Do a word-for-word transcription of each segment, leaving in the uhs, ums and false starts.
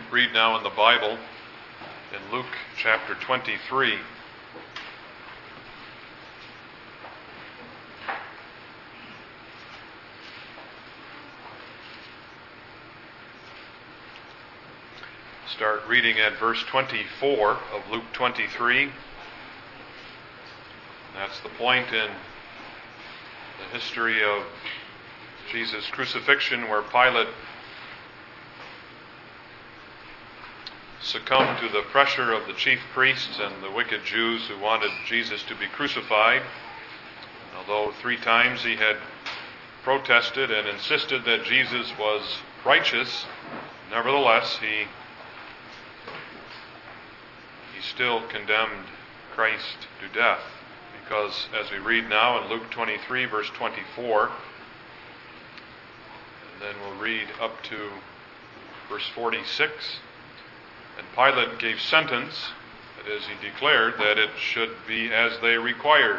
read now in the Bible in Luke chapter twenty-three. Start reading at verse twenty-four of Luke twenty-three. That's the point in the history of Jesus' crucifixion where Pilate succumbed to the pressure of the chief priests and the wicked Jews who wanted Jesus to be crucified. Although three times he had protested and insisted that Jesus was righteous, nevertheless he he still condemned Christ to death. Because as we read now in Luke twenty-three, verse twenty-four, and then we'll read up to verse forty-six, and Pilate gave sentence, that is, he declared that it should be as they required.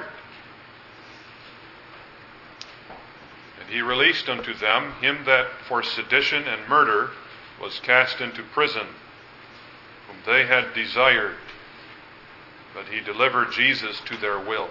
And he released unto them him that for sedition and murder was cast into prison, whom they had desired, but he delivered Jesus to their will.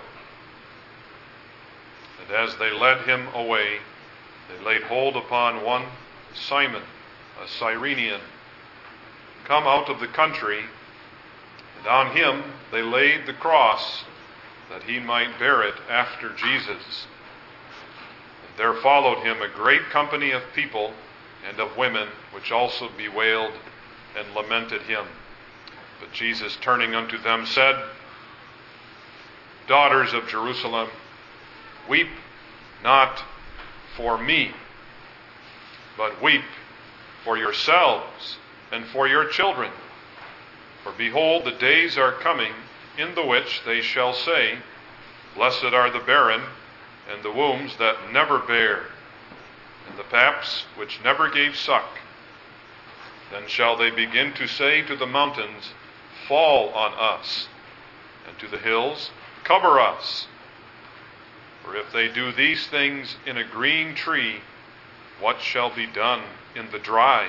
And as they led him away, they laid hold upon one Simon, a Cyrenian, come out of the country, and on him they laid the cross, that he might bear it after Jesus. And there followed him a great company of people and of women, which also bewailed and lamented him. But Jesus, turning unto them, said, Daughters of Jerusalem, weep not for me, but weep for yourselves and for your children. For behold, the days are coming, in the which they shall say, Blessed are the barren, and the wombs that never bare, and the paps which never gave suck. Then shall they begin to say to the mountains, Fall on us, and to the hills, Cover us. For if they do these things in a green tree, what shall be done in the dry?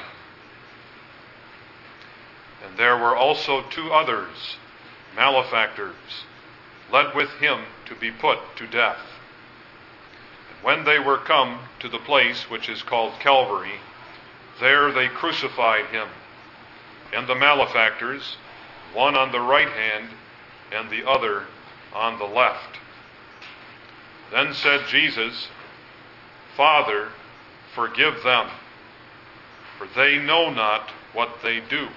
And there were also two others, malefactors, led with him to be put to death. And when they were come to the place which is called Calvary, there they crucified him, and the malefactors, one on the right hand, and the other on the left. Then said Jesus, Father, forgive them, for they know not what they do.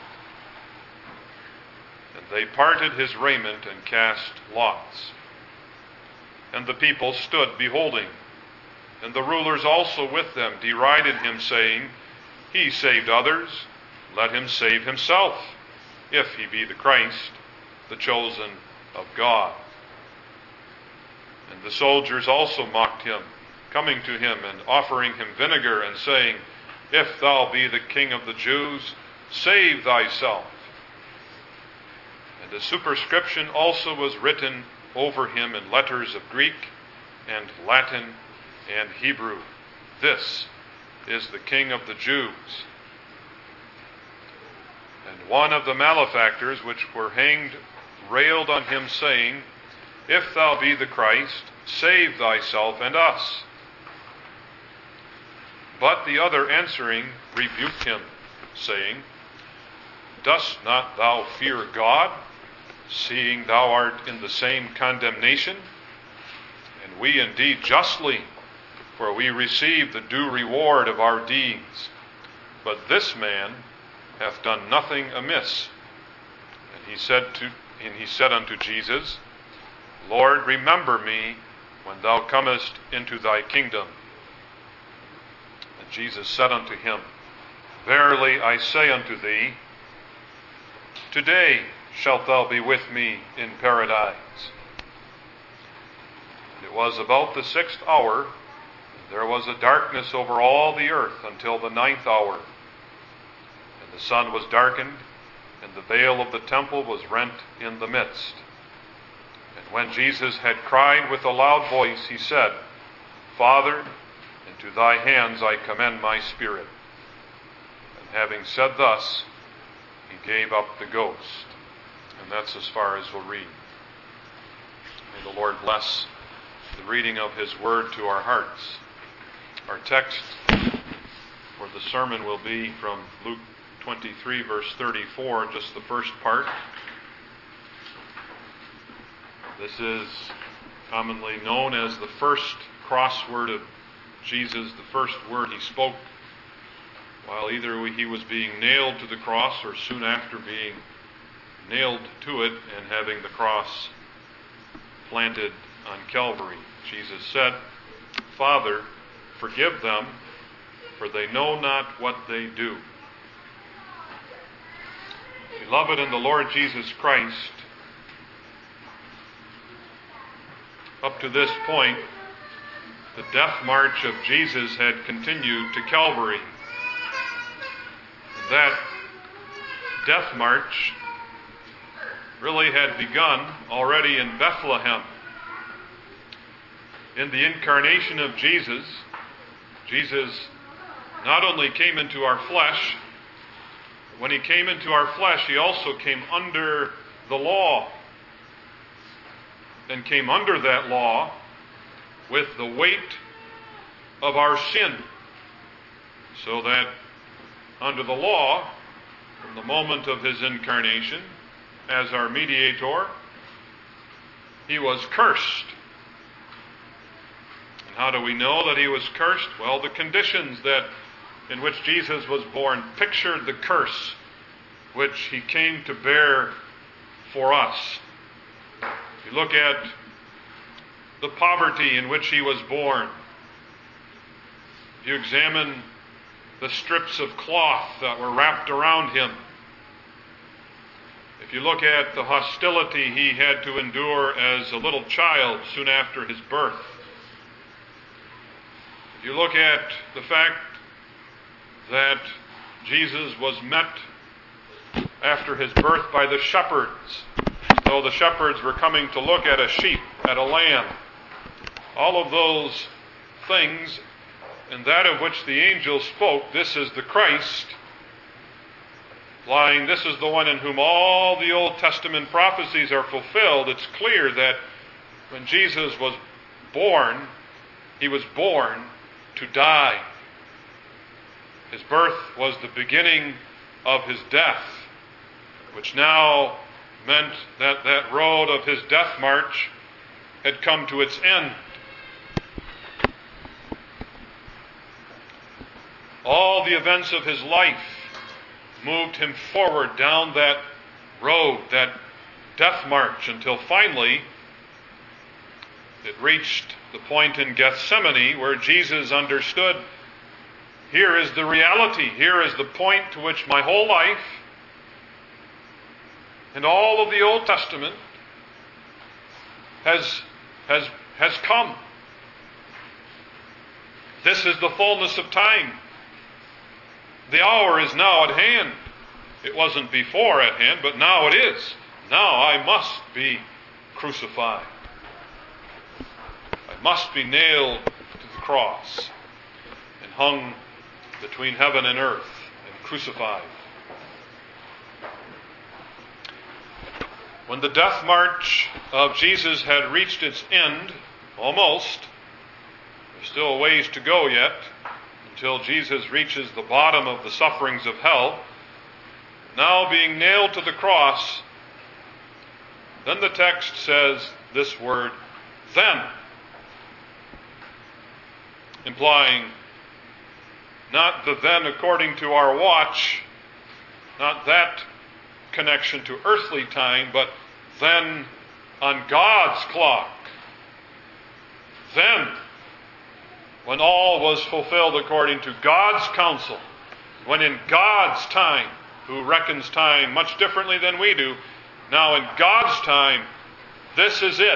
And they parted his raiment and cast lots. And the people stood beholding. And the rulers also with them derided him, saying, He saved others, let him save himself, if he be the Christ, the chosen of God. And the soldiers also mocked him, coming to him and offering him vinegar, and saying, If thou be the King of the Jews, save thyself. And a superscription also was written over him in letters of Greek and Latin and Hebrew, This is the King of the Jews. And one of the malefactors which were hanged railed on him, saying, If thou be the Christ, save thyself and us. But the other answering rebuked him, saying, Dost not thou fear God, seeing thou art in the same condemnation? And we indeed justly, for we receive the due reward of our deeds. But this man hath done nothing amiss. And he said to and he said unto Jesus, Lord, remember me when thou comest into thy kingdom. And Jesus said unto him, Verily I say unto thee, today shalt thou be with me in paradise. And it was about the sixth hour, and there was a darkness over all the earth until the ninth hour. And the sun was darkened, and the veil of the temple was rent in the midst. And when Jesus had cried with a loud voice, he said, Father, into thy hands I commend my spirit. And having said thus, He gave up the ghost. And that's as far as we'll read. May the Lord bless the reading of His Word to our hearts. Our text for the sermon will be from Luke twenty-three, verse thirty-four, just the first part. This is commonly known as the first crossword of Jesus, the first word He spoke while either He was being nailed to the cross or soon after being nailed to it and having the cross planted on Calvary. Jesus said, "Father, forgive them, for they know not what they do." Beloved in the Lord Jesus Christ, up to this point, the death march of Jesus had continued to Calvary. And that death march really had begun already in Bethlehem. In the incarnation of Jesus, Jesus not only came into our flesh, when He came into our flesh, He also came under the law, and came under that law with the weight of our sin, so that under the law, from the moment of His incarnation as our mediator, He was cursed. And how do we know that He was cursed? Well, the conditions that in which Jesus was born pictured the curse which He came to bear for us. You look at the poverty in which He was born. You examine the strips of cloth that were wrapped around Him. If you look at the hostility He had to endure as a little child soon after His birth. If you look at the fact that Jesus was met after His birth by the shepherds, though the shepherds were coming to look at a sheep, at a lamb. All of those things, and that of which the angel spoke, "This is the Christ," implying this is the one in whom all the Old Testament prophecies are fulfilled. It's clear that when Jesus was born, He was born to die. His birth was the beginning of His death, which now meant that that road of His death march had come to its end. All the events of His life moved Him forward down that road, that death march, until finally it reached the point in Gethsemane where Jesus understood, here is the reality, here is the point to which my whole life and all of the Old Testament has, has, has come. This is the fullness of time. The hour is now at hand. It wasn't before at hand, but now it is. Now I must be crucified. I must be nailed to the cross and hung between heaven and earth and crucified. When the death march of Jesus had reached its end, almost, there's still a ways to go yet, until Jesus reaches the bottom of the sufferings of hell, now being nailed to the cross, then the text says this word, "then," implying not the then according to our watch, not that connection to earthly time, but then on God's clock. Then, when all was fulfilled according to God's counsel, when in God's time, who reckons time much differently than we do, now in God's time, this is it.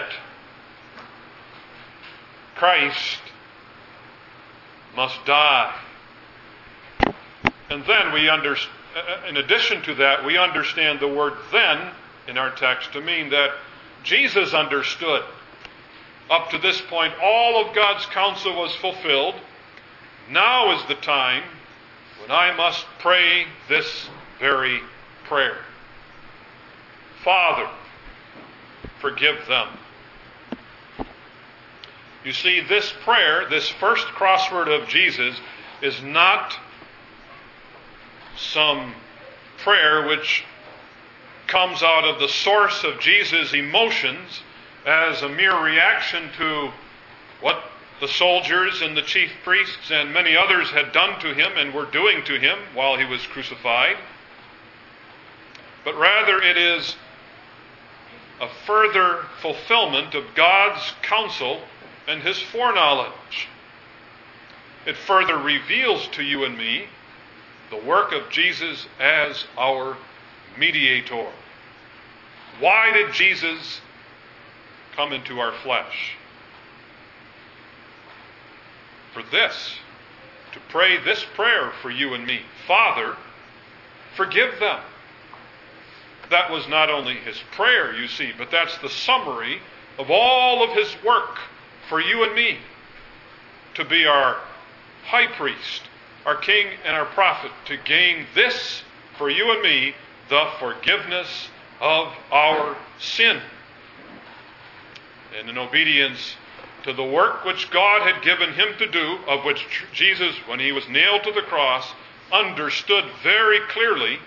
Christ must die. And then we understand, in addition to that, we understand the word "then" in our text to mean that Jesus understood. Up to this point, all of God's counsel was fulfilled. Now is the time when I must pray this very prayer. Father, forgive them. You see, this prayer, this first crossword of Jesus, is not some prayer which comes out of the source of Jesus' emotions as a mere reaction to what the soldiers and the chief priests and many others had done to him and were doing to him while he was crucified. But rather it is a further fulfillment of God's counsel and his foreknowledge. It further reveals to you and me the work of Jesus as our mediator. Why did Jesus come into our flesh? For this, to pray this prayer for you and me. Father, forgive them. That was not only his prayer, you see, but that's the summary of all of his work for you and me, to be our high priest, our king and our prophet, to gain this for you and me, the forgiveness of our sin. And in obedience to the work which God had given him to do, of which Jesus, when he was nailed to the cross, understood very clearly,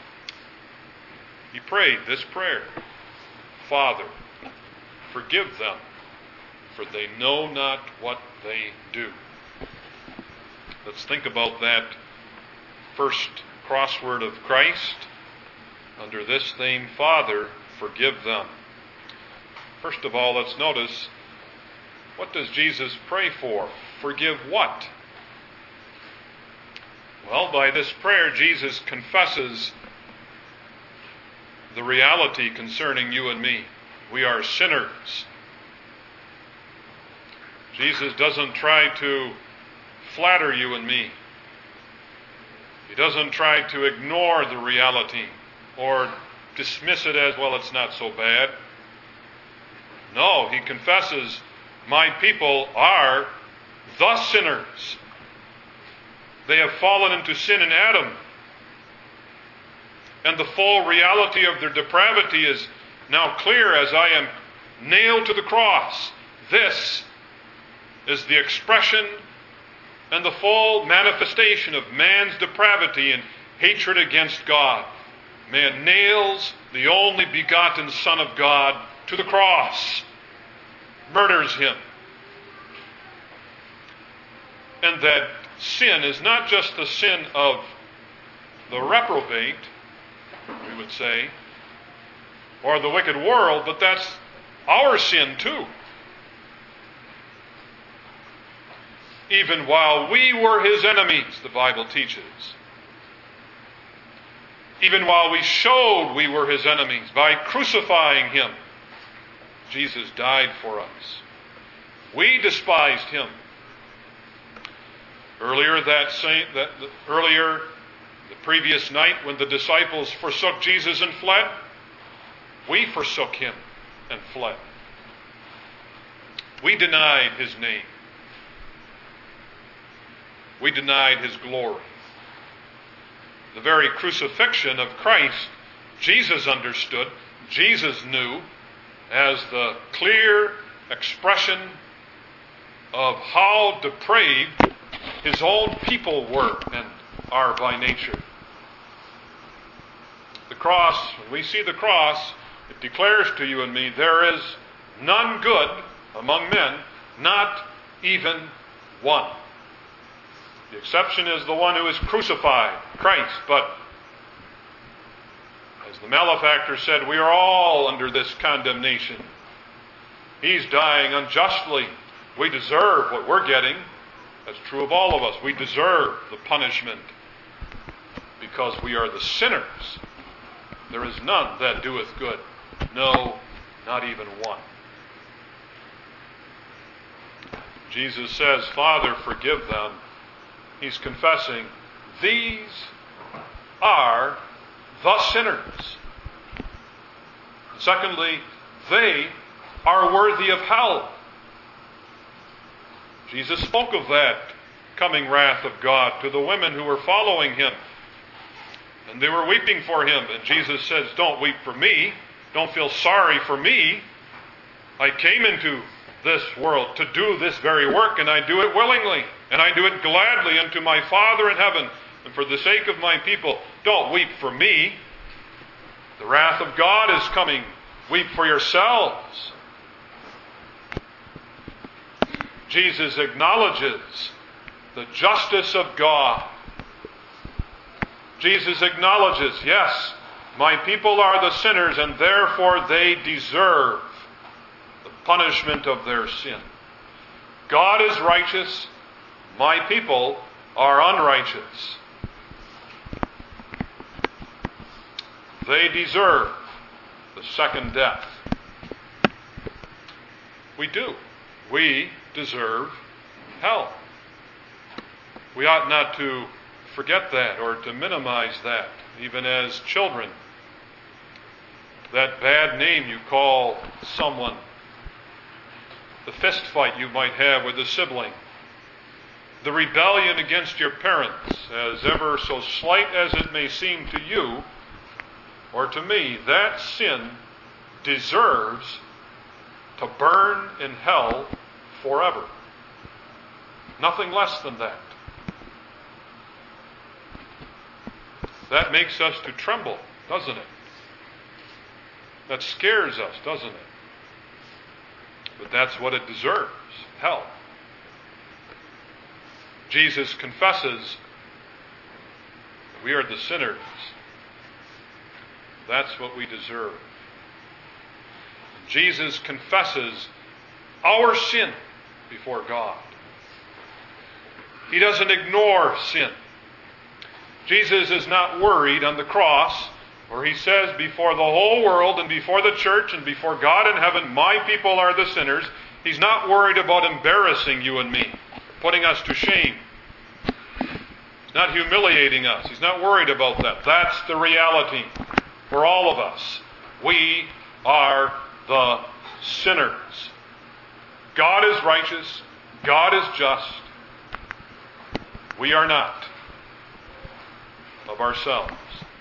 he prayed this prayer: Father, forgive them, for they know not what they do. Let's think about that first crossword of Christ under this theme: Father, forgive them. First of all, let's notice, what does Jesus pray for? Forgive what? Well, by this prayer, Jesus confesses the reality concerning you and me. We are sinners. Jesus doesn't try to flatter you and me. He doesn't try to ignore the reality or dismiss it as, well, it's not so bad. No, he confesses, my people are the sinners. They have fallen into sin in Adam. And the full reality of their depravity is now clear as I am nailed to the cross. This is the expression and the full manifestation of man's depravity and hatred against God. Man nails the only begotten Son of God to the cross, murders him. And that sin is not just the sin of the reprobate, we would say, or the wicked world, but that's our sin too. Even while we were his enemies, the Bible teaches. Even while we showed we were his enemies by crucifying him, Jesus died for us. We despised him. Earlier that same, that earlier the previous night, when the disciples forsook Jesus and fled, we forsook him and fled. We denied his name. We denied his glory. The very crucifixion of Christ, Jesus understood, Jesus knew, as the clear expression of how depraved his own people were and are by nature. The cross, when we see the cross, it declares to you and me, there is none good among men, not even one. The exception is the one who is crucified, Christ. But as the malefactor said, we are all under this condemnation. He's dying unjustly. We deserve what we're getting. That's true of all of us. We deserve the punishment because we are the sinners. There is none that doeth good. No, not even one. Jesus says, Father, forgive them. He's confessing, these are the sinners. Secondly, they are worthy of hell. Jesus spoke of that coming wrath of God to the women who were following him. And they were weeping for him. And Jesus says, don't weep for me. Don't feel sorry for me. I came into this world to do this very work, and I do it willingly. And I do it gladly unto my Father in heaven. And for the sake of my people, don't weep for me. The wrath of God is coming. Weep for yourselves. Jesus acknowledges the justice of God. Jesus acknowledges, yes, my people are the sinners, and therefore they deserve the punishment of their sin. God is righteous. My people are unrighteous. They deserve the second death. We do. We deserve hell. We ought not to forget that or to minimize that, even as children. That bad name you call someone, the fist fight you might have with a sibling, the rebellion against your parents, as ever so slight as it may seem to you or to me, that sin deserves to burn in hell forever. Nothing less than that. That makes us to tremble, doesn't it? That scares us, doesn't it? But that's what it deserves, hell. Jesus confesses that we are the sinners. That's what we deserve. Jesus confesses our sin before God. He doesn't ignore sin. Jesus is not worried on the cross, where he says before the whole world and before the church and before God in heaven, my people are the sinners. He's not worried about embarrassing you and me, putting us to shame. He's not humiliating us. He's not worried about that. That's the reality for all of us. We are the sinners. God is righteous. God is just. We are not of ourselves.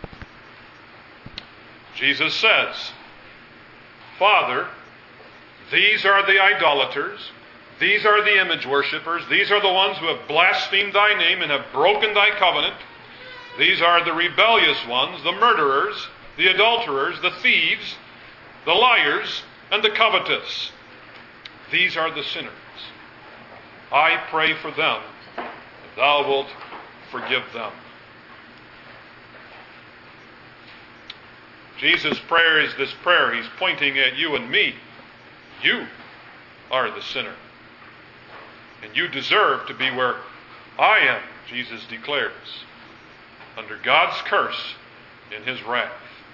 Jesus says, Father, these are the idolaters, these are the image worshippers, these are the ones who have blasphemed thy name and have broken thy covenant. These are the rebellious ones, the murderers, the adulterers, the thieves, the liars, and the covetous. These are the sinners. I pray for them, and thou wilt forgive them. Jesus' prayer is this prayer. He's pointing at you and me. You are the sinner. And you deserve to be where I am, Jesus declares, under God's curse in his wrath.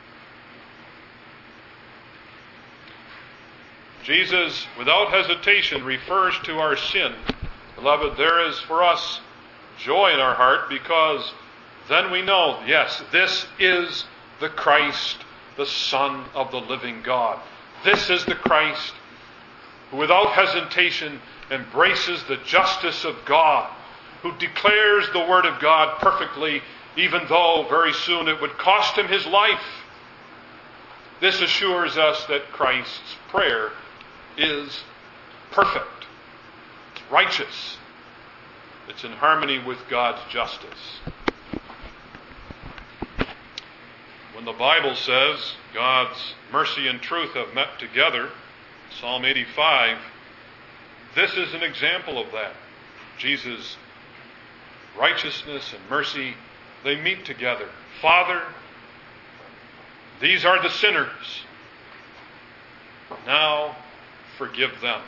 Jesus, without hesitation, refers to our sin. Beloved, there is for us joy in our heart, because then we know, yes, this is the Christ, the Son of the living God. This is the Christ who without hesitation embraces the justice of God, who declares the Word of God perfectly, even though very soon it would cost him his life. This assures us that Christ's prayer is perfect. It's righteous. It's in harmony with God's justice. When the Bible says God's mercy and truth have met together, Psalm eighty-five, this is an example of that. Jesus' righteousness and mercy, they meet together. Father, these are the sinners. Now forgive them.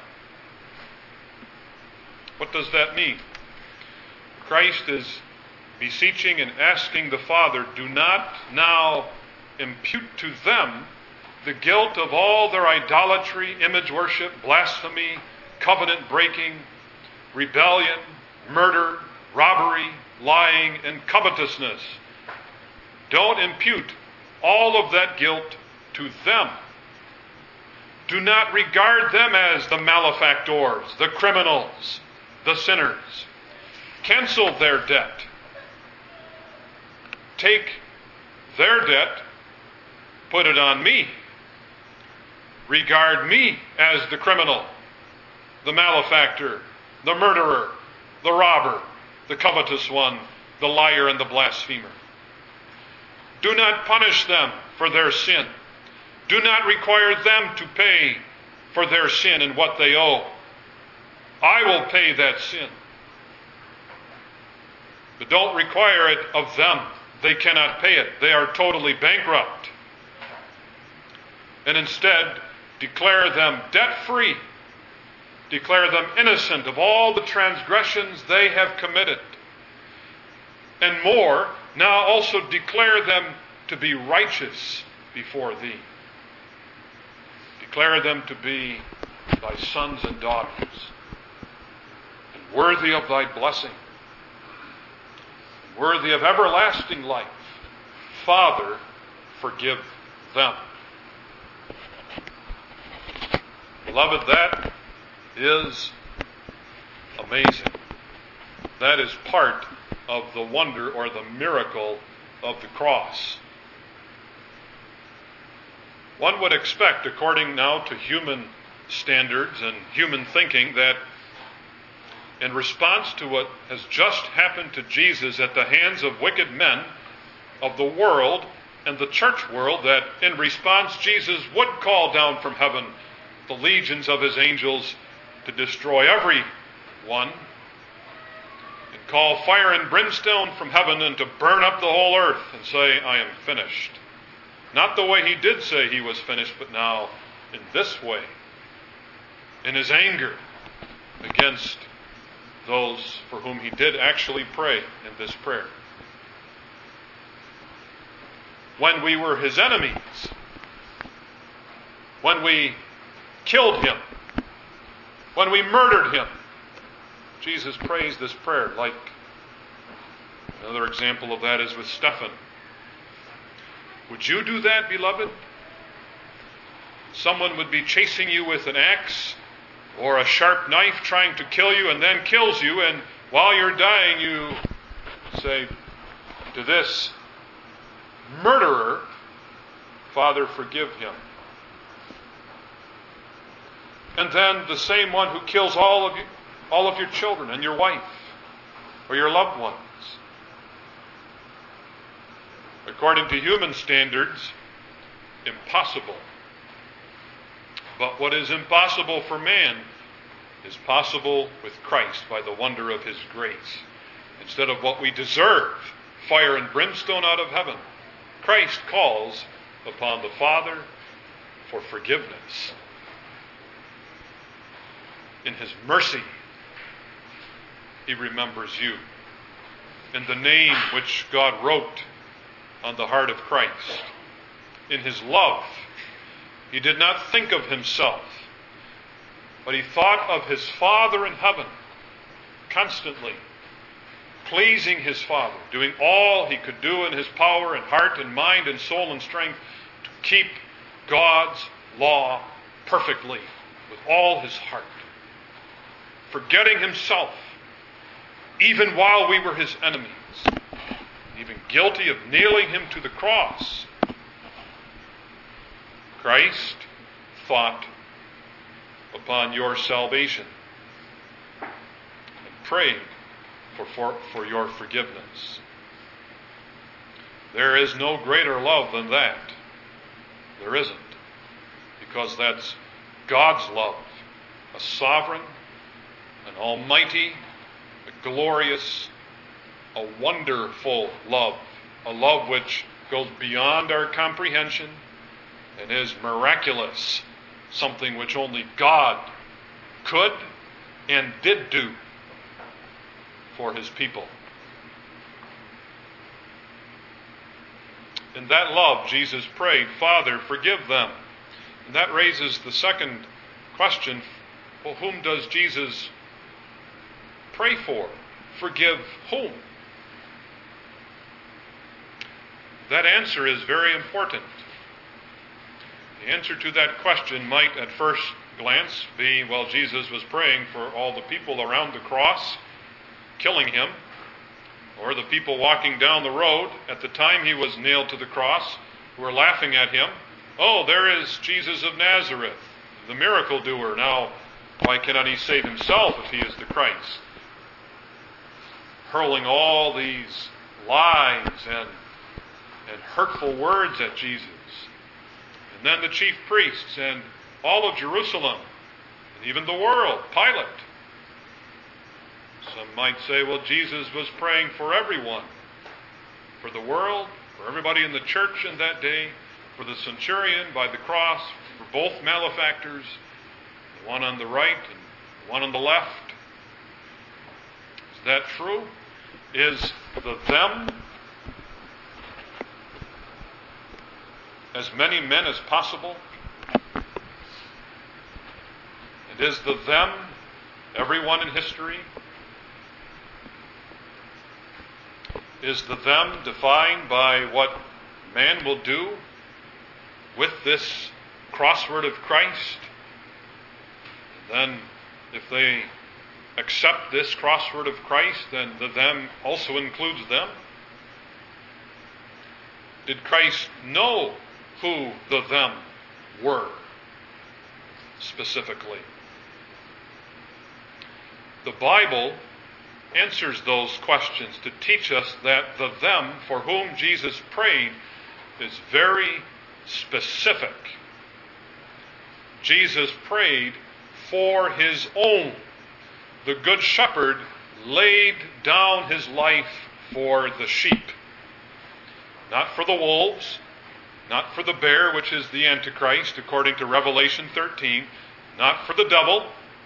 What does that mean? Christ is beseeching and asking the Father, do not now impute to them the guilt of all their idolatry, image worship, blasphemy, covenant breaking, rebellion, murder, robbery, lying, and covetousness. Don't impute all of that guilt to them. Do not regard them as the malefactors, the criminals, the sinners. Cancel their debt. Take their debt, put it on me. Regard me as the criminal, the malefactor, the murderer, the robber, the covetous one, the liar, and the blasphemer. Do not punish them for their sin. Do not require them to pay for their sin and what they owe. I will pay that sin. But don't require it of them. They cannot pay it. They are totally bankrupt. And instead, declare them debt-free. Declare them innocent of all the transgressions they have committed. And more, now also declare them to be righteous before thee. Declare them to be thy sons and daughters, and worthy of thy blessing, and worthy of everlasting life. Father, forgive them. Beloved, that is amazing. That is part of the wonder or the miracle of the cross. One would expect, according now to human standards and human thinking, that in response to what has just happened to Jesus at the hands of wicked men of the world and the church world, that in response Jesus would call down from heaven the legions of his angels to destroy everyone, and call fire and brimstone from heaven and to burn up the whole earth and say, I am finished. Not the way he did say he was finished, but now in this way, in his anger against those for whom he did actually pray in this prayer. When we were his enemies, when we killed him, when we murdered him, Jesus prays this prayer. Like another example of that is with Stephen. Would you do that, beloved? Someone would be chasing you with an axe or a sharp knife trying to kill you, and then kills you, and while you're dying you say to this murderer, Father, forgive him. And then the same one who kills all of you, all of your children and your wife or your loved ones. According to human standards, impossible. But what is impossible for man is possible with Christ by the wonder of his grace. Instead of what we deserve, fire and brimstone out of heaven, Christ calls upon the Father for forgiveness. In his mercy, he remembers you. In the name which God wrote on the heart of Christ. In his love, he did not think of himself, but he thought of his Father in heaven, constantly pleasing his Father, doing all he could do in his power and heart and mind and soul and strength to keep God's law perfectly with all his heart, forgetting himself, even while we were his enemies, even guilty of nailing him to the cross. Christ thought upon your salvation and prayed for, for, for your forgiveness. There is no greater love than that. There isn't. Because that's God's love, a sovereign, an almighty, a glorious, a wonderful love, a love which goes beyond our comprehension and is miraculous, something which only God could and did do for his people. In that love, Jesus prayed, Father, forgive them. And that raises the second question, well, whom does Jesus pray for? Forgive whom? That answer is very important. The answer to that question might at first glance be, well, Jesus was praying for all the people around the cross, killing him, or the people walking down the road at the time he was nailed to the cross, who were laughing at him. Oh, there is Jesus of Nazareth, the miracle doer. Now, why cannot he save himself if he is the Christ? Hurling all these lies and, and hurtful words at Jesus. And then the chief priests and all of Jerusalem, and even the world, Pilate. Some might say, well, Jesus was praying for everyone, for the world, for everybody in the church in that day, for the centurion by the cross, for both malefactors, the one on the right and the one on the left. Is that true? Is the them as many men as possible? And is the them everyone in history? Is the them defined by what man will do with this crossword of Christ? And then, if they accept this crossword of Christ, then the them also includes them? Did Christ know who the them were specifically? The Bible answers those questions to teach us that the them for whom Jesus prayed is very specific. Jesus prayed for his own. The Good Shepherd laid down his life for the sheep. Not for the wolves, not for the bear, which is the Antichrist, according to Revelation thirteen, not for the devil.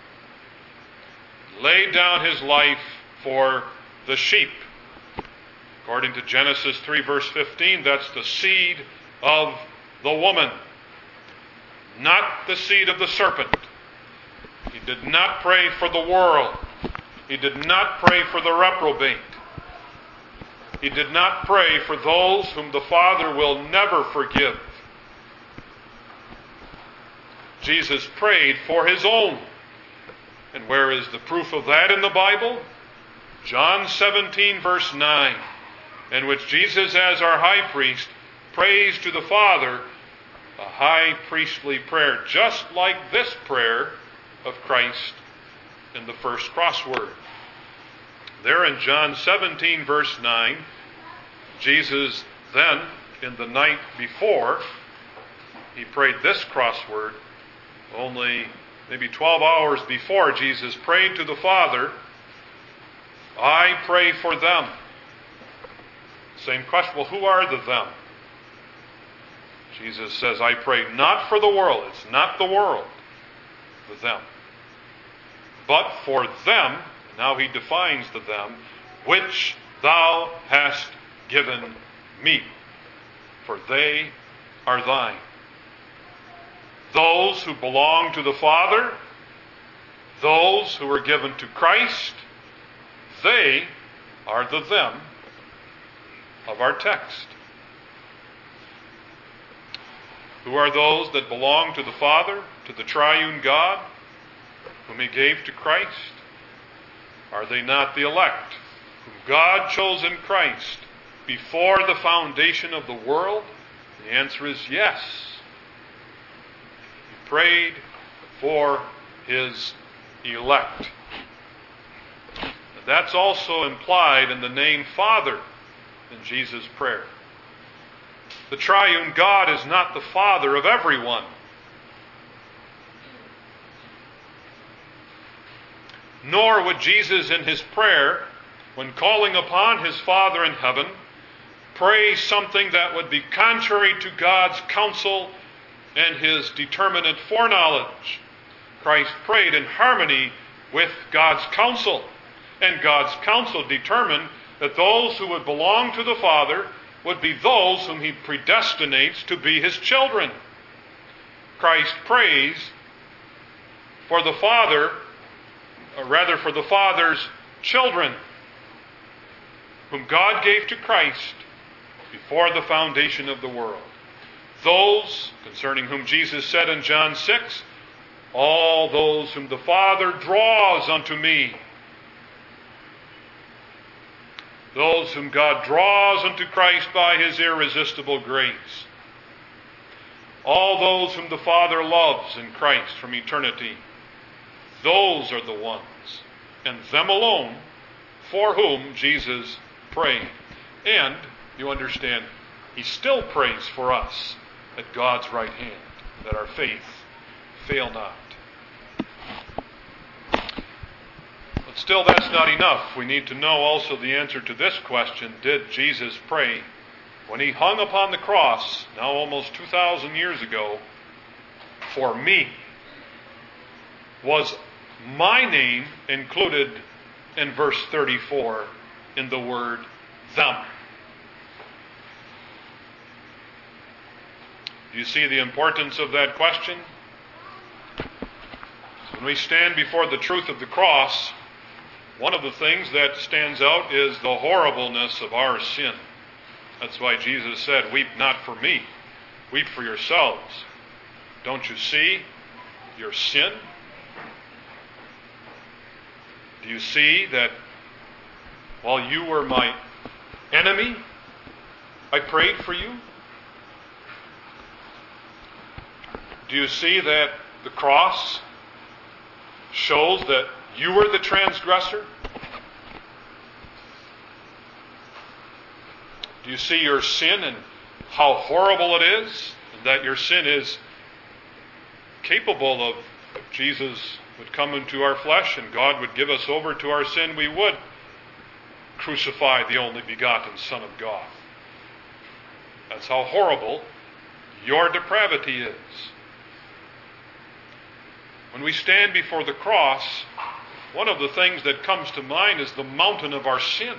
Laid down his life for the sheep. According to Genesis three, verse fifteen, that's the seed of the woman, not the seed of the serpent. He did not pray for the world. He did not pray for the reprobate. He did not pray for those whom the Father will never forgive. Jesus prayed for his own. And where is the proof of that in the Bible? John seventeen, verse nine, in which Jesus, as our high priest, prays to the Father a high priestly prayer, just like this prayer of Christ in the first crossword. There in John seventeen, verse nine, Jesus then, in the night before, he prayed this crossword. Only maybe twelve hours before, Jesus prayed to the Father, I pray for them. Same question, well, who are the them? Jesus says, I pray not for the world. It's not the world, the them. But for them, now he defines the them, which thou hast given me, for they are thine. Those who belong to the Father, those who were given to Christ, they are the them of our text. Who are those that belong to the Father, to the triune God, whom he gave to Christ? Are they not the elect, whom God chose in Christ before the foundation of the world? The answer is yes. He prayed for his elect. And that's also implied in the name Father in Jesus' prayer. The triune God is not the Father of everyone. Nor would Jesus in his prayer, when calling upon his Father in heaven, pray something that would be contrary to God's counsel and his determinate foreknowledge. Christ prayed in harmony with God's counsel, and God's counsel determined that those who would belong to the Father would be those whom he predestinates to be his children. Christ prays for the Father, or rather for the Father's children, whom God gave to Christ before the foundation of the world. Those concerning whom Jesus said in John six, all those whom the Father draws unto me. those whom God draws unto Christ by his irresistible grace, all those whom the Father loves in Christ from eternity, those are the ones, and them alone, for whom Jesus prayed. And, you understand, he still prays for us at God's right hand, that our faith fail not. But still, that's not enough. We need to know also the answer to this question: did Jesus pray when he hung upon the cross, now almost two thousand years ago, for me? Was my name included in verse thirty-four in the word them? Do you see the importance of that question? When we stand before the truth of the cross, one of the things that stands out is the horribleness of our sin. That's why Jesus said, "Weep not for me, weep for yourselves." Don't you see your sin? Do you see that while you were my enemy, I prayed for you? Do you see that the cross shows that you were the transgressor? Do you see your sin and how horrible it is? And that your sin is capable of, if Jesus would come into our flesh and God would give us over to our sin, we would crucify the only begotten Son of God. That's how horrible your depravity is. When we stand before the cross, one of the things that comes to mind is the mountain of our sin.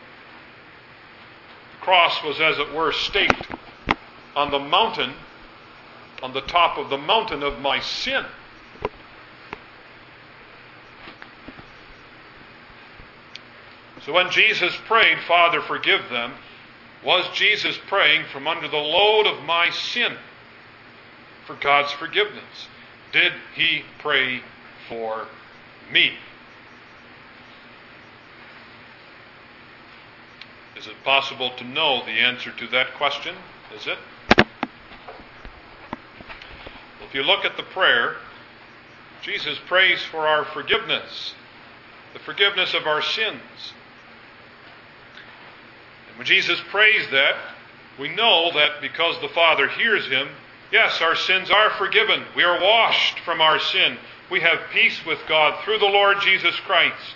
The cross was, as it were, staked on the mountain, on the top of the mountain of my sin. So when Jesus prayed, "Father, forgive them," was Jesus praying from under the load of my sin for God's forgiveness? Did he pray for me? Is it possible to know the answer to that question? Is it? If you look at the prayer, Jesus prays for our forgiveness, the forgiveness of our sins. And when Jesus prays that, we know that because the Father hears him, yes, our sins are forgiven. We are washed from our sin. We have peace with God through the Lord Jesus Christ.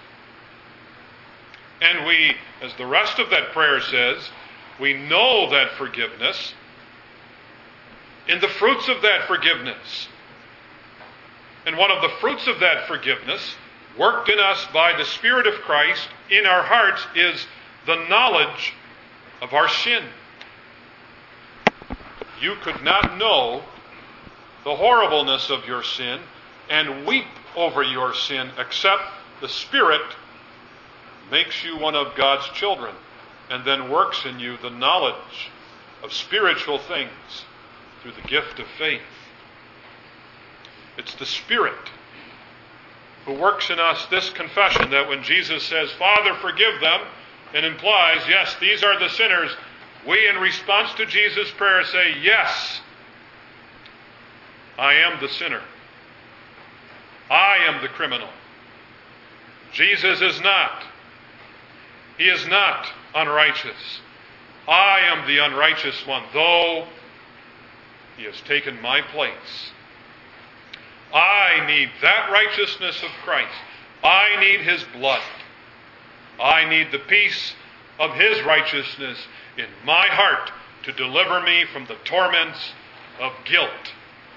And we, as the rest of that prayer says, we know that forgiveness in the fruits of that forgiveness. And one of the fruits of that forgiveness, worked in us by the Spirit of Christ in our hearts, is the knowledge of our sin. You could not know the horribleness of your sin and weep over your sin except the Spirit makes you one of God's children and then works in you the knowledge of spiritual things through the gift of faith. It's the Spirit who works in us this confession that when Jesus says, "Father, forgive them," it implies, yes, these are the sinners. We, in response to Jesus' prayer, say, "Yes, I am the sinner. I am the criminal. Jesus is not. He is not unrighteous. I am the unrighteous one, though he has taken my place. I need that righteousness of Christ. I need his blood. I need the peace of his righteousness in my heart to deliver me from the torments of guilt."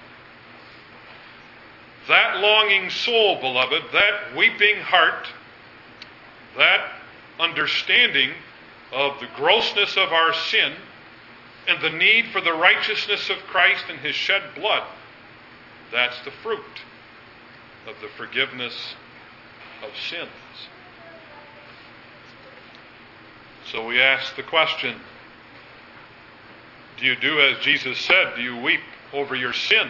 That longing soul, beloved, that weeping heart, that understanding of the grossness of our sin and the need for the righteousness of Christ and his shed blood, that's the fruit of the forgiveness of sins. So we ask the question, do you do as Jesus said? Do you weep over your sin?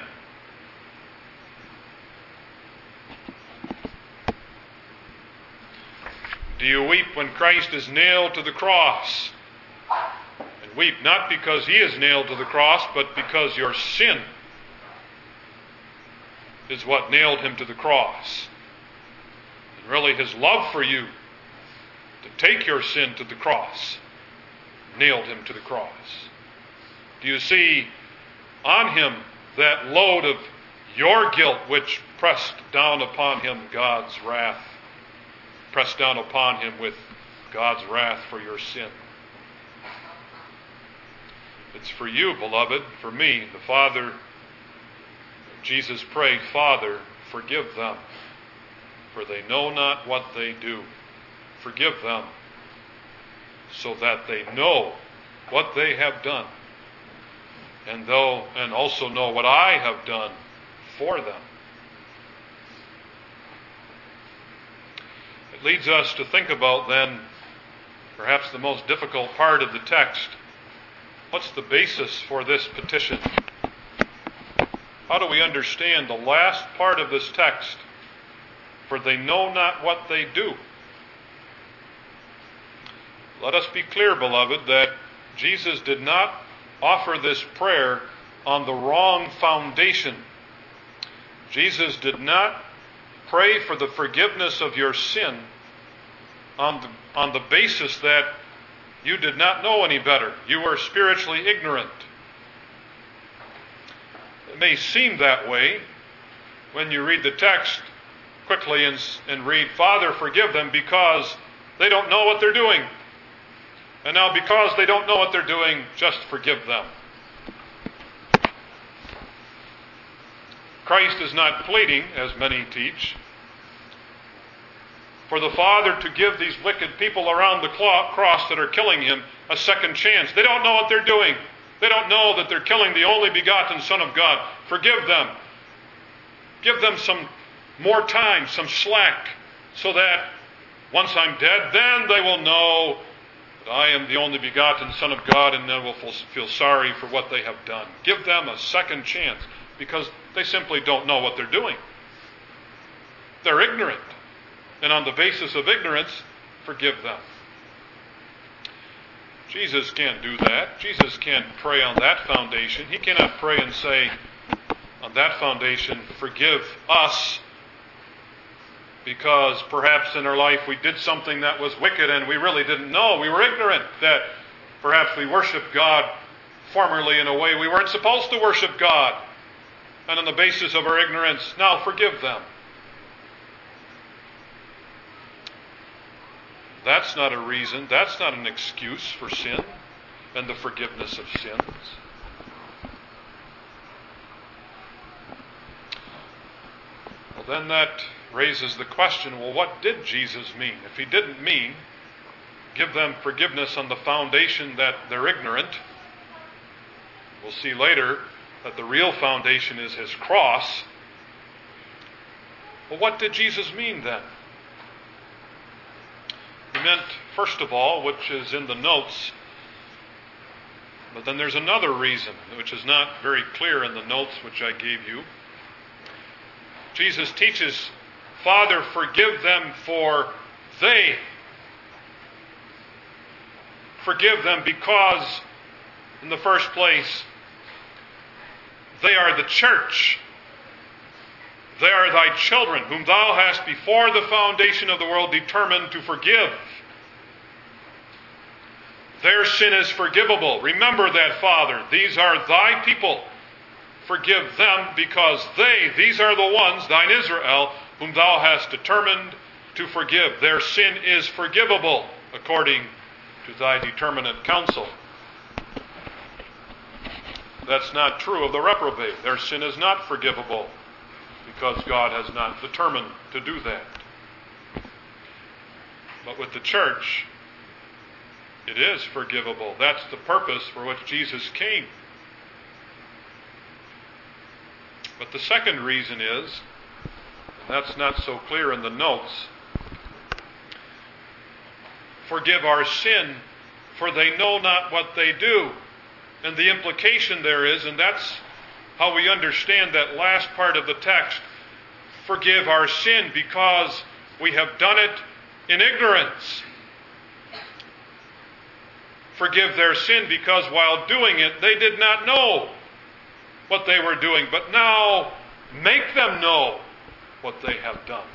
Do you weep when Christ is nailed to the cross? And weep not because he is nailed to the cross, but because your sin is what nailed him to the cross. And really his love for you to take your sin to the cross nailed him to the cross. Do you see on him that load of your guilt which pressed down upon him God's wrath? Pressed down upon him with God's wrath for your sin. It's for you, beloved, for me. The Father, Jesus prayed, Father, forgive them, for they know not what they do. Forgive them, so that they know what they have done, and though and also know what I have done for them. It leads us to think about then perhaps the most difficult part of the text. What's the basis for this petition? How do we understand the last part of this text? For they know not what they do. Let us be clear, beloved, that Jesus did not offer this prayer on the wrong foundation. Jesus did not pray for the forgiveness of your sin on the, on the basis that you did not know any better. You were spiritually ignorant. It may seem that way when you read the text quickly and, and read, Father, forgive them because they don't know what they're doing. And now because they don't know what they're doing, just forgive them. Christ is not pleading, as many teach, for the Father to give these wicked people around the cross that are killing him a second chance. They don't know what they're doing. They don't know that they're killing the only begotten Son of God. Forgive them. Give them some more time, some slack, so that once I'm dead, then they will know that I am the only begotten Son of God, and then will feel sorry for what they have done. Give them a second chance, because they simply don't know what they're doing. They're ignorant. And on the basis of ignorance, forgive them. Jesus can't do that. Jesus can't pray on that foundation. He cannot pray and say, on that foundation, forgive us, because perhaps in our life we did something that was wicked and we really didn't know. We were ignorant that perhaps we worshiped God formerly in a way we weren't supposed to worship God. And on the basis of our ignorance, now forgive them. That's not a reason, that's not an excuse for sin and the forgiveness of sins. Well, then that raises the question, well, what did Jesus mean? If he didn't mean give them forgiveness on the foundation that they're ignorant, we'll see later that the real foundation is his cross. Well, what did Jesus mean then? He meant, first of all, which is in the notes, but then there's another reason, which is not very clear in the notes which I gave you. Jesus teaches, Father, forgive them, for they forgive them because, in the first place, they are the church. They are thy children, whom thou hast before the foundation of the world determined to forgive. Their sin is forgivable. Remember that, Father. These are thy people. Forgive them, because they, these are the ones, thine Israel, whom thou hast determined to forgive. Their sin is forgivable, according to thy determinate counsel. That's not true of the reprobate. Their sin is not forgivable, because God has not determined to do that. But with the church, it is forgivable. That's the purpose for which Jesus came. But the second reason is, and that's not so clear in the notes, forgive our sin, for they know not what they do. And the implication there is, and that's how we understand that last part of the text, forgive our sin because we have done it in ignorance. Forgive their sin because while doing it, they did not know what they were doing. But now make them know what they have done.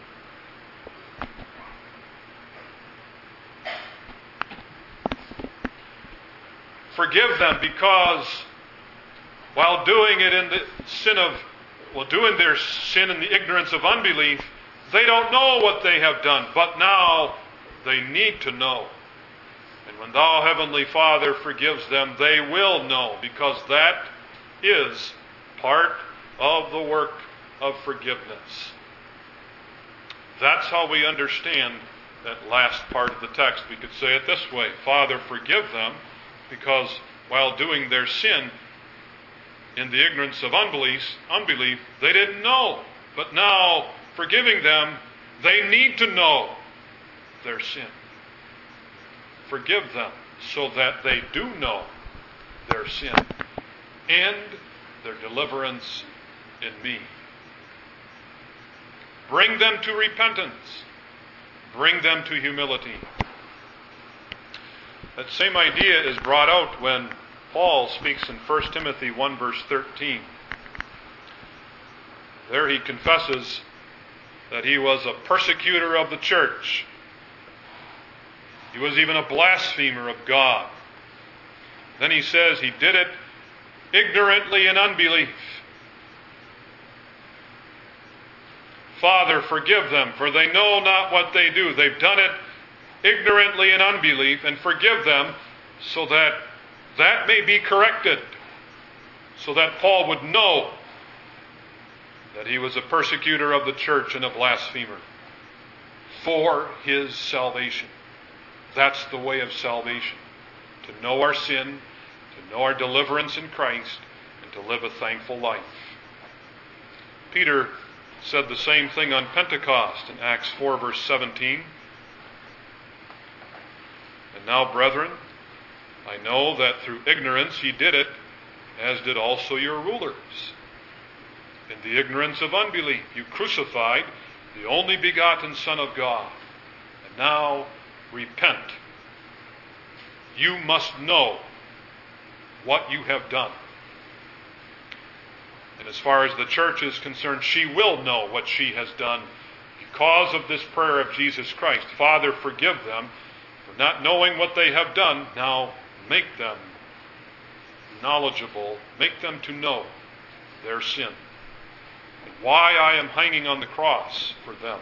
Forgive them because while doing it in the sin of, well, doing their sin in the ignorance of unbelief, they don't know what they have done. But now they need to know. And when thou, Heavenly Father, forgives them, they will know, because that is part of the work of forgiveness. That's how we understand that last part of the text. We could say it this way: Father, forgive them, because while doing their sin in the ignorance of unbelief, unbelief, they didn't know. But now, forgiving them, they need to know their sin. Forgive them so that they do know their sin and their deliverance in me. Bring them to repentance. Bring them to humility. That same idea is brought out when Paul speaks in First Timothy one verse thirteen. There he confesses that he was a persecutor of the church. He was even a blasphemer of God. Then he says he did it ignorantly in unbelief. Father, forgive them, for they know not what they do. They've done it ignorantly in unbelief, and forgive them so that that may be corrected, so that Paul would know that he was a persecutor of the church and a blasphemer for his salvation. That's the way of salvation: to know our sin, to know our deliverance in Christ, and to live a thankful life. Peter said the same thing on Pentecost in Acts four verse seventeen. And now, brethren, I know that through ignorance ye did it, as did also your rulers. In the ignorance of unbelief you crucified the only begotten Son of God. And now repent. You must know what you have done. And as far as the church is concerned, she will know what she has done because of this prayer of Jesus Christ. Father, forgive them for not knowing what they have done. Now make them knowledgeable. Make them to know their sin and why I am hanging on the cross for them.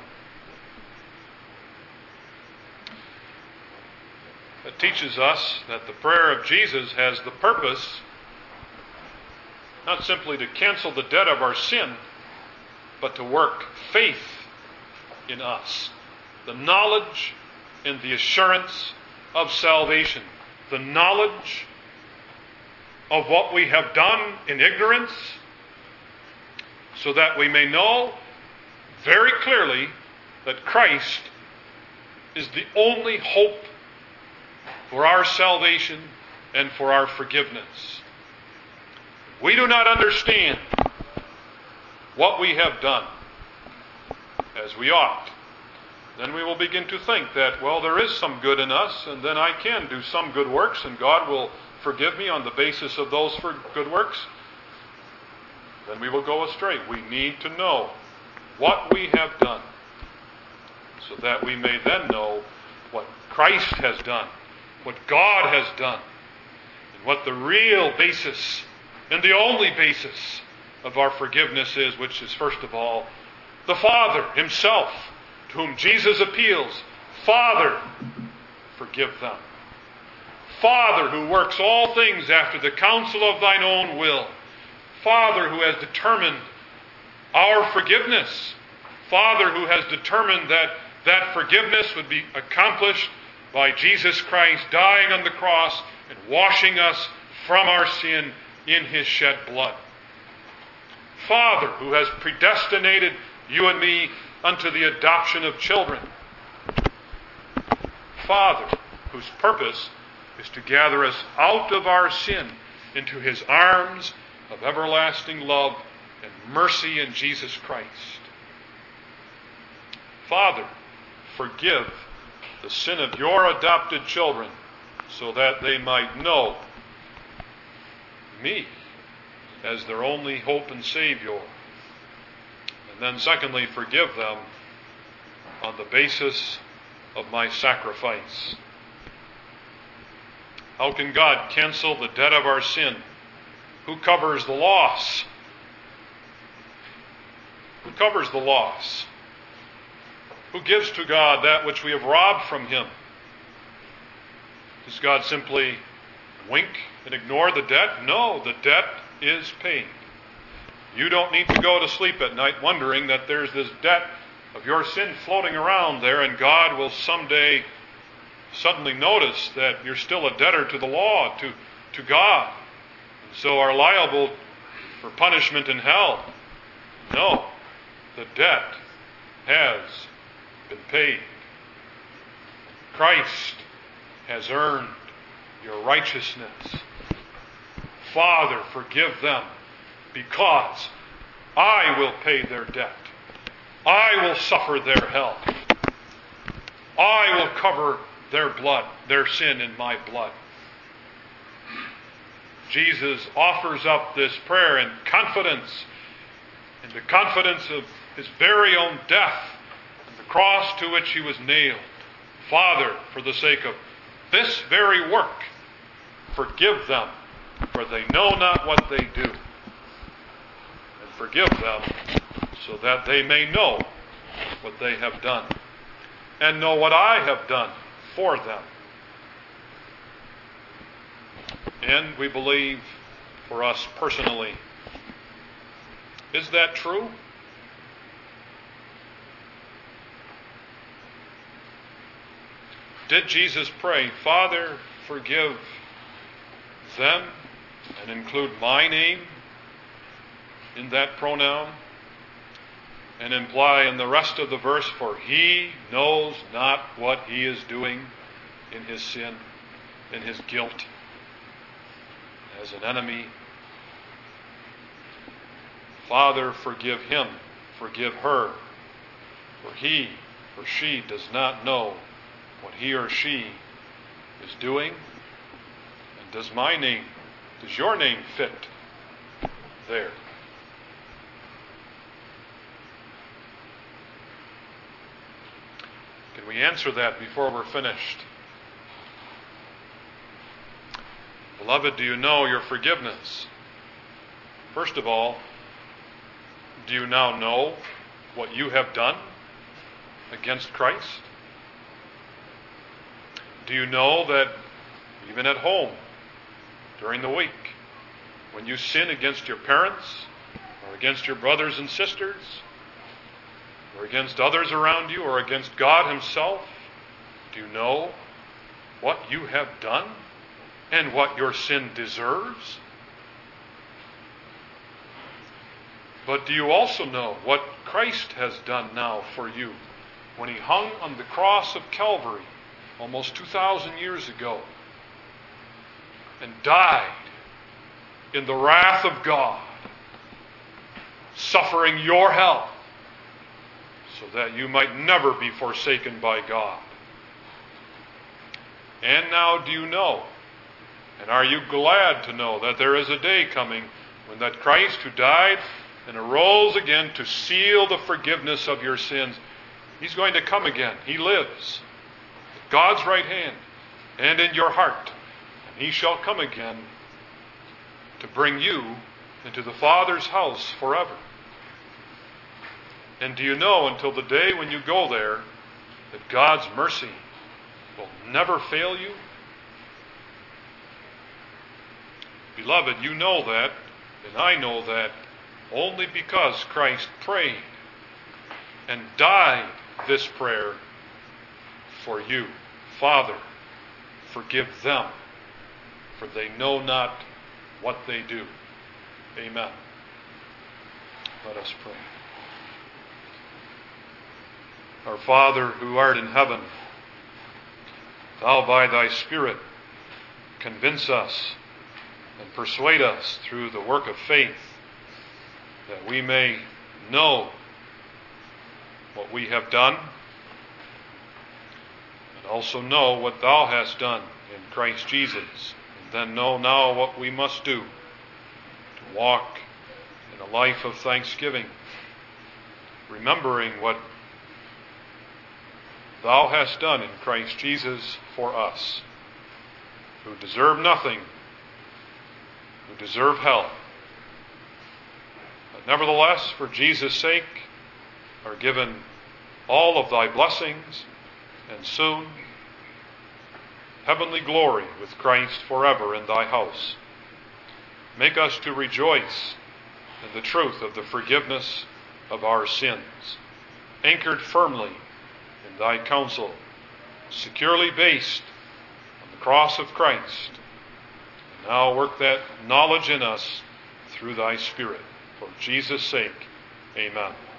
It teaches us that the prayer of Jesus has the purpose not simply to cancel the debt of our sin, but to work faith in us. The knowledge and the assurance of salvation. The knowledge of what we have done in ignorance, so that we may know very clearly that Christ is the only hope for our salvation and for our forgiveness. We do not understand what we have done as we ought. Then we will begin to think that, well, there is some good in us, and then I can do some good works, and God will forgive me on the basis of those for good works. Then we will go astray. We need to know what we have done, so that we may then know what Christ has done, what God has done, and what the real basis and the only basis of our forgiveness is, which is, first of all, the Father Himself, to whom Jesus appeals. Father, forgive them. Father, who works all things after the counsel of thine own will. Father, who has determined our forgiveness. Father, who has determined that that forgiveness would be accomplished by Jesus Christ dying on the cross and washing us from our sin in His shed blood. Father, who has predestinated you and me unto the adoption of children. Father, whose purpose is to gather us out of our sin into His arms of everlasting love and mercy in Jesus Christ. Father, forgive the sin of your adopted children, so that they might know me as their only hope and Savior. And then secondly, forgive them on the basis of my sacrifice. How can God cancel the debt of our sin? Who covers the loss? Who covers the loss? Who gives to God that which we have robbed from Him? Does God simply wink and ignore the debt? No, the debt is paid. You don't need to go to sleep at night wondering that there's this debt of your sin floating around there, and God will someday suddenly notice that you're still a debtor to the law, to, to God, and so are liable for punishment in hell. No, the debt has been paid. Christ has earned your righteousness. Father, forgive them, because I will pay their debt. I will suffer their hell. I will cover their blood, their sin in my blood. Jesus offers up this prayer in confidence, in the confidence of His very own death and the cross to which He was nailed. Father, for the sake of this very work, forgive them, for they know not what they do. And forgive them so that they may know what they have done, and know what I have done for them. And we believe for us personally. Is that true? Did Jesus pray, Father, forgive them, and include my name in that pronoun, and imply in the rest of the verse, for he knows not what he is doing in his sin, in his guilt, as an enemy? Father, forgive him, forgive her, for he or she does not know what he or she is doing. And does my name, does your name fit there? Can we answer that before we're finished? Beloved, do you know your forgiveness? First of all, do you now know what you have done against Christ? Do you know that even at home, during the week, when you sin against your parents, or against your brothers and sisters, or against others around you, or against God Himself, do you know what you have done and what your sin deserves? But do you also know what Christ has done now for you when He hung on the cross of Calvary almost two thousand years ago and died in the wrath of God, suffering your hell, so that you might never be forsaken by God? And now do you know, and are you glad to know, that there is a day coming when that Christ who died and arose again to seal the forgiveness of your sins, He's going to come again. He lives at God's right hand and in your heart. And He shall come again to bring you into the Father's house forever. And do you know, until the day when you go there, that God's mercy will never fail you? Beloved, you know that, and I know that, only because Christ prayed and died this prayer for you. Father, forgive them, for they know not what they do. Amen. Let us pray. Our Father, who art in heaven, Thou by Thy Spirit convince us and persuade us through the work of faith that we may know what we have done and also know what thou hast done in Christ Jesus, and then know now what we must do to walk in a life of thanksgiving, remembering what thou hast done in Christ Jesus for us, who deserve nothing, who deserve hell, but nevertheless, for Jesus' sake, are given all of thy blessings, and soon heavenly glory with Christ forever in thy house. Make us to rejoice in the truth of the forgiveness of our sins, anchored firmly in thy counsel, securely based on the cross of Christ. And now work that knowledge in us through thy Spirit. For Jesus' sake, amen.